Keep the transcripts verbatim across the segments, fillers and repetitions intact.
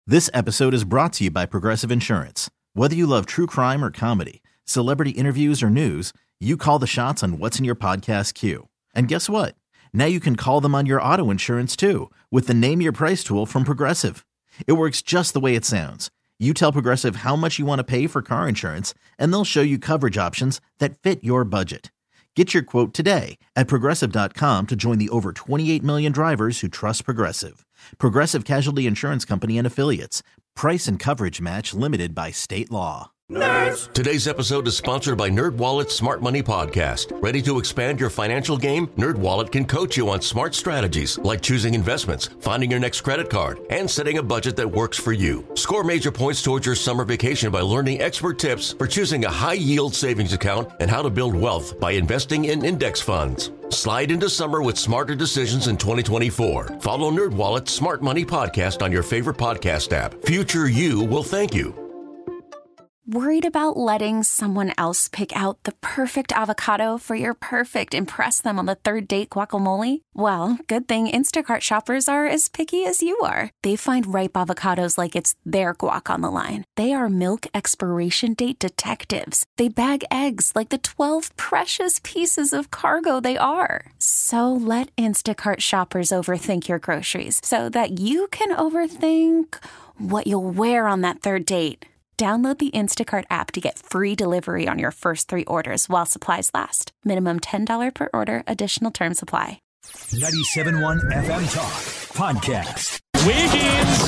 This episode is brought to you by Progressive Insurance. Whether you love true crime or comedy, celebrity interviews or news, you call the shots on what's in your podcast queue. And guess what? Now you can call them on your auto insurance too with the Name Your Price tool from Progressive. It works just the way it sounds. You tell Progressive how much you want to pay for car insurance, and they'll show you coverage options that fit your budget. Get your quote today at Progressive dot com to join the over twenty-eight million drivers who trust Progressive. Progressive Casualty Insurance Company and Affiliates. Price and coverage match limited by state law. Nerds. Today's episode is sponsored by NerdWallet's Smart Money Podcast. Ready to expand your financial game? NerdWallet can coach you on smart strategies like choosing investments, finding your next credit card, and setting a budget that works for you. Score major points towards your summer vacation by learning expert tips for choosing a high-yield savings account and how to build wealth by investing in index funds. Slide into summer with smarter decisions in twenty twenty-four. Follow NerdWallet's Smart Money Podcast on your favorite podcast app. Future you will thank you. Worried about letting someone else pick out the perfect avocado for your perfect impress them on the third date guacamole? Well, good thing Instacart shoppers are as picky as you are. They find ripe avocados like it's their guac on the line. They are milk expiration date detectives. They bag eggs like the twelve precious pieces of cargo they are. So let Instacart shoppers overthink your groceries so that you can overthink what you'll wear on that third date. Download the Instacart app to get free delivery on your first three orders while supplies last. Minimum ten dollars per order. Additional terms apply. ninety-seven point one F M Talk Podcast. Wiggins!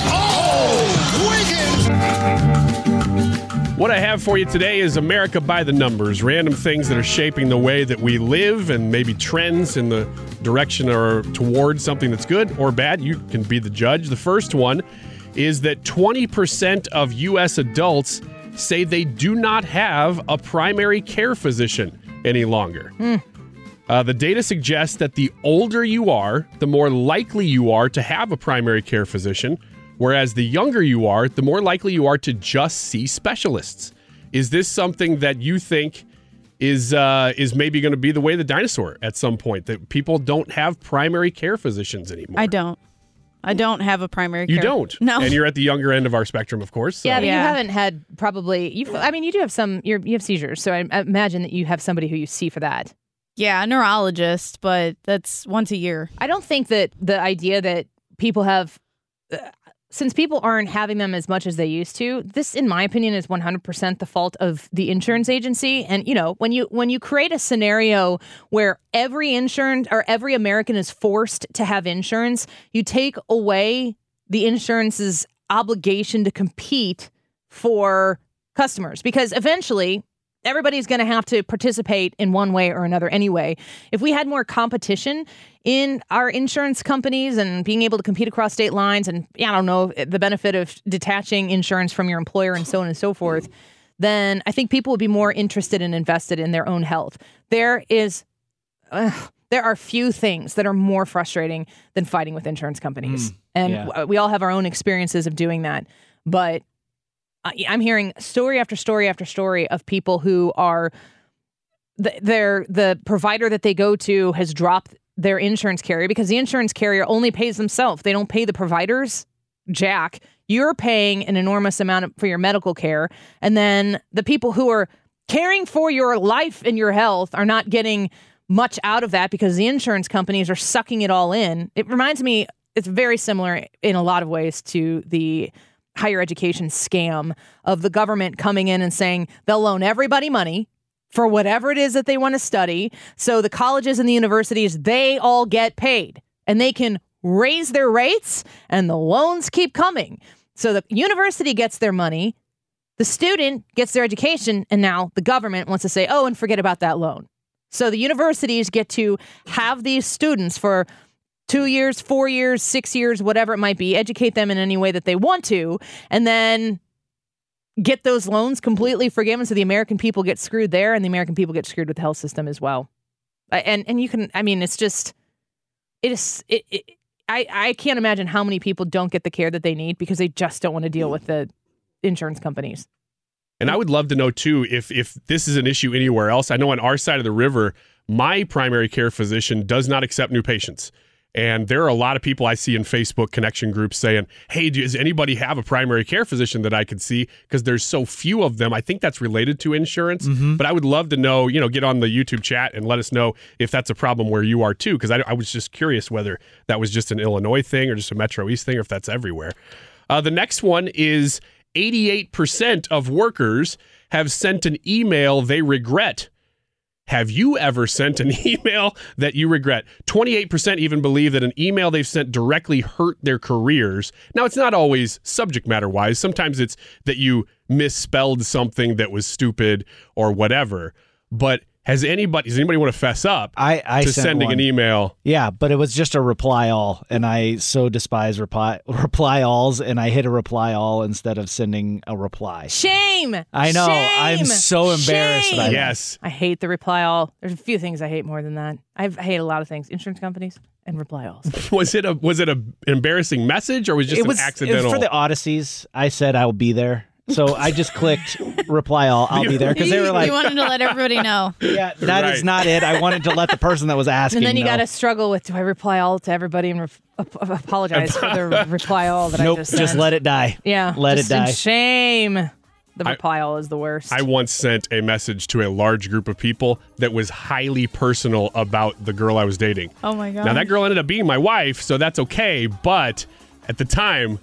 Oh! Wiggins! What I have for you today is America by the numbers. Random things that are shaping the way that we live and maybe trends in the direction or towards something that's good or bad. You can be the judge. The first one is that twenty percent of U S adults say they do not have a primary care physician any longer. Mm. Uh, the data suggests that the older you are, the more likely you are to have a primary care physician, whereas the younger you are, the more likely you are to just see specialists. Is this something that you think is uh, is maybe going to be the way of the dinosaur at some point, that people don't have primary care physicians anymore? I don't. I don't have a primary care. You don't? No. And you're at the younger end of our spectrum, of course. So. Yeah, but Yeah. you haven't had probably, you've, I mean, you do have some, you're, you have seizures, so I, I imagine that you have somebody who you see for that. Yeah, a neurologist, but that's once a year. I don't think that the idea that people have, uh, since people aren't having them as much as they used to, this, in my opinion, is one hundred percent the fault of the insurance agency. And, you know, when you when you create a scenario where every insurance or every American is forced to have insurance, you take away the insurance's obligation to compete for customers, because eventually everybody's going to have to participate in one way or another anyway. If we had more competition in our insurance companies and being able to compete across state lines and, yeah, I don't know, the benefit of detaching insurance from your employer and so on and so forth, then I think people would be more interested and invested in their own health. There is, uh, there are few things that are more frustrating than fighting with insurance companies. Mm, and yeah. w- we all have our own experiences of doing that. But I'm hearing story after story after story of people who are, the, their, the provider that they go to has dropped their insurance carrier because the insurance carrier only pays themselves. They don't pay the providers jack. You're paying an enormous amount for your medical care. And then the people who are caring for your life and your health are not getting much out of that because the insurance companies are sucking it all in. It reminds me, it's very similar in a lot of ways to the higher education scam of the government coming in and saying they'll loan everybody money for whatever it is that they want to study. So the colleges and the universities, they all get paid and they can raise their rates and the loans keep coming. So the university gets their money, the student gets their education, and now the government wants to say, oh, and forget about that loan. So the universities get to have these students for two years, four years, six years, whatever it might be, educate them in any way that they want to, and then get those loans completely forgiven so the American people get screwed there and the American people get screwed with the health system as well. And and you can, I mean, it's just, it is, it, it, I, I can't imagine how many people don't get the care that they need because they just don't want to deal with the insurance companies. And I would love to know, too, if if this is an issue anywhere else. I know on our side of the river, my primary care physician does not accept new patients. And there are a lot of people I see in Facebook connection groups saying, hey, does anybody have a primary care physician that I could see? Because there's so few of them. I think that's related to insurance. Mm-hmm. But I would love to know, you know, get on the YouTube chat and let us know if that's a problem where you are too. Because I, I was just curious whether that was just an Illinois thing or just a Metro East thing or if that's everywhere. Uh, the next one is eighty-eight percent of workers have sent an email they regret. Have you ever sent an email that you regret? twenty-eight percent even believe that an email they've sent directly hurt their careers. Now, it's not always subject matter wise. Sometimes it's that you misspelled something that was stupid or whatever. But has anybody, does anybody want to fess up I, I to sent sending one. an email? Yeah, but it was just a reply all, and I so despise reply reply alls, and I hit a reply all instead of sending a reply. Shame! I know. Shame! I'm so embarrassed Shame! by that. Yes. I hate the reply all. There's a few things I hate more than that. I've, I hate a lot of things. Insurance companies and reply alls. Was it a was it a, an embarrassing message or was it just It was, an it accidental? was for the Odysseys. I said I'll be there. So I just clicked reply all, I'll be there. Because they were like, you wanted to let everybody know. yeah, that Right. is not it. I wanted to let the person that was asking And then you know. got to struggle with, do I reply all to everybody and re- ap- apologize for the reply all that Nope, I just just sent? let it die. Yeah. Let just it die. in shame. The I- reply all is the worst. I once sent a message to a large group of people that was highly personal about the girl I was dating. Oh my god. Now, that girl ended up being my wife, so that's okay. But at the time,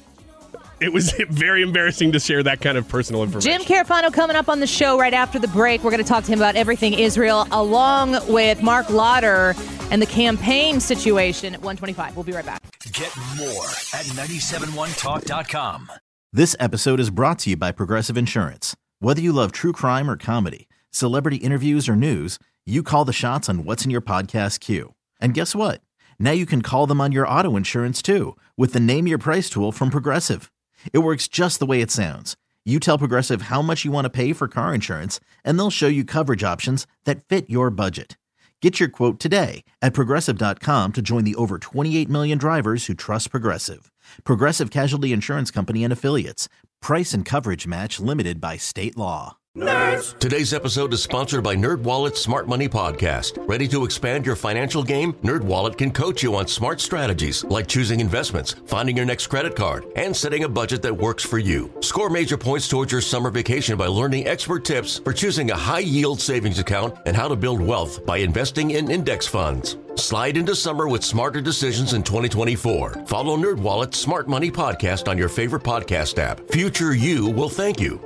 it was very embarrassing to share that kind of personal information. Jim Carafano coming up on the show right after the break. We're going to talk to him about everything Israel, along with Mark Lauder and the campaign situation at one twenty-five. We'll be right back. Get more at nine seven one talk dot com. This episode is brought to you by Progressive Insurance. Whether you love true crime or comedy, celebrity interviews or news, you call the shots on what's in your podcast queue. And guess what? Now you can call them on your auto insurance too with the Name Your Price tool from Progressive. It works just the way it sounds. You tell Progressive how much you want to pay for car insurance, and they'll show you coverage options that fit your budget. Get your quote today at Progressive dot com to join the over twenty-eight million drivers who trust Progressive. Progressive Casualty Insurance Company and Affiliates. Price and coverage match limited by state law. Today's episode is sponsored by NerdWallet's Smart Money Podcast. Ready to expand your financial game? NerdWallet can coach you on smart strategies like choosing investments, finding your next credit card, and setting a budget that works for you. Score major points towards your summer vacation by learning expert tips for choosing a high-yield savings account and how to build wealth by investing in index funds. Slide into summer with smarter decisions in twenty twenty-four. Follow NerdWallet's Smart Money Podcast on your favorite podcast app. Future you will thank you.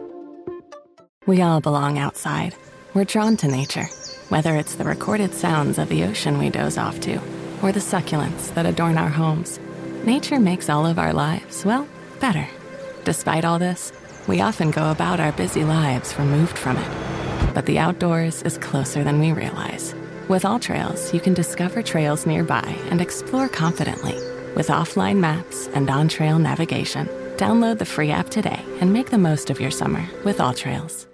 We all belong outside. We're drawn to nature, whether it's the recorded sounds of the ocean we doze off to, or the succulents that adorn our homes. Nature makes all of our lives, well, better. Despite all this, we often go about our busy lives removed from it. But the outdoors is closer than we realize. With AllTrails, you can discover trails nearby and explore confidently. With offline maps and on-trail navigation, download the free app today and make the most of your summer with AllTrails.